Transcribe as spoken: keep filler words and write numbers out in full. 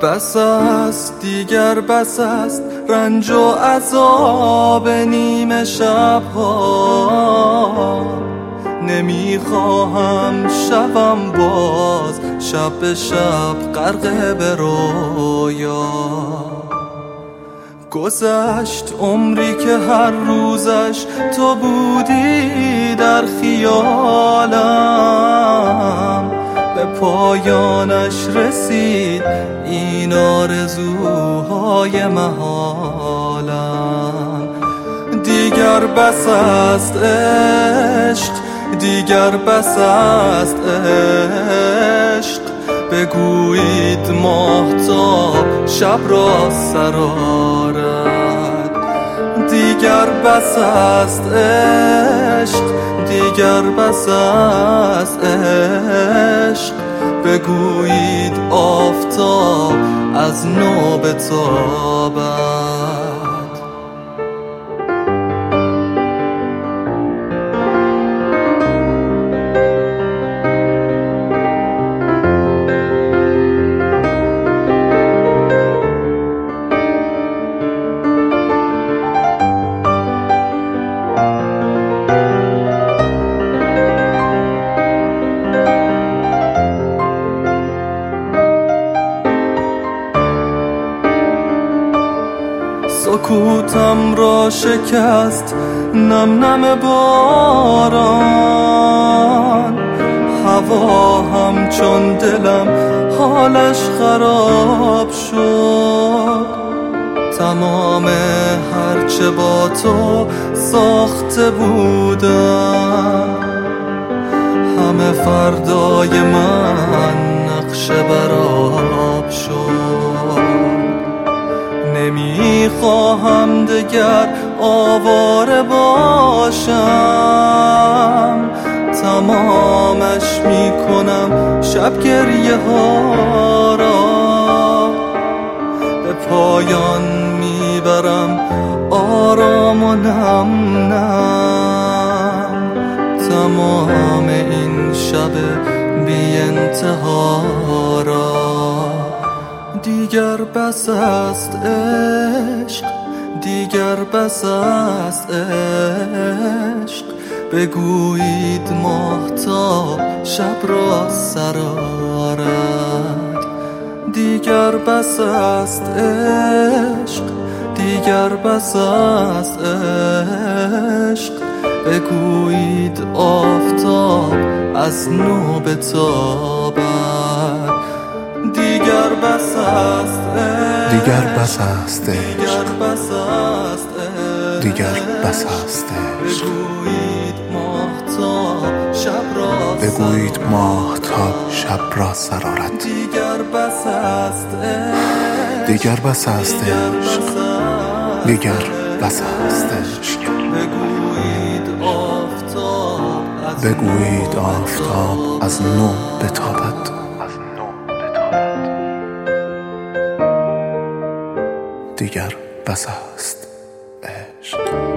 بس است دیگر بس است رنج و عذاب نیمه شبها، نمیخواهم شبم باز شب به شب غرق به رویا. گذشت عمری که هر روزش تو بودی در خیالم، به پایانش رسید این آرزوهای محالم. دیگر بس است عشق، دیگر بس است عشق، بگویید ماهتاب شب را سرآرد. دیگر بس است عشق، دیگر بس است عشق، بگویید آفتاب از نو بتابد. سکوتم را شکست نم نم باران، هوا همچون دلم حالش خراب شد. تمام هرچه با تو ساخته بودم، همه فردای من نقشه برآب شد. نمیخواهم دگر آواره باشم، تمامش میکنم شب گریه ها را. به پایان میبرم آرام و نم نم، تمام این شب بی انتها را. دیگر بس است عشق، دیگر بس است عشق، بگویید ماهتاب شب را سرآرد. دیگر بس است عشق، دیگر بس است عشق، بگویید آفتاب از نو بتابد. دیگر بس است عشق، دیگر بس است عشق، دیگر بس است عشق، دیگر بس است عشق، بگویید ماهتاب شب را بگویید ماهتاب شب را سرآرد. دیگر بس است عشق، دیگر بس است عشق، دیگر بس است عشق، بگویید آفتاب از بگویید آفتاب از نو بتابد. دیگر بس است عشق.